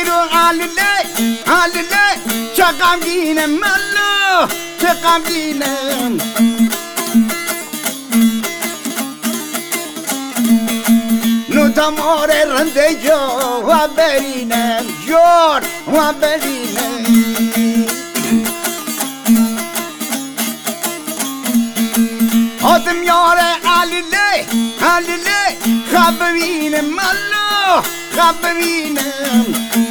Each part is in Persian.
رو علیله علیله چه غمگینم ملو چه غمگینم نو تماره رنده جو و برینم جور و برینم آدم یاره علیله علیله خواب ببینم ملو خواب ببینم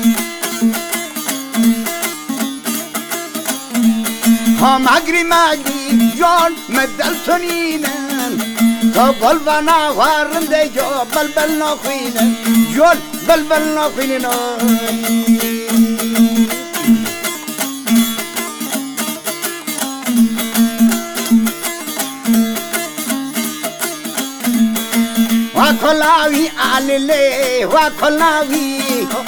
ها مگری مگری جان مدل تنینم تا بلبنا وارنده جو بلبل نخوینم جان بلبل نخوینم وکلاوی علیله وکلاوی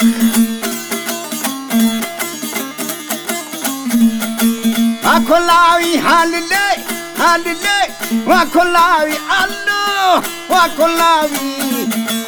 وکلاوی علیله علیله وکلاوی الله وکلاوی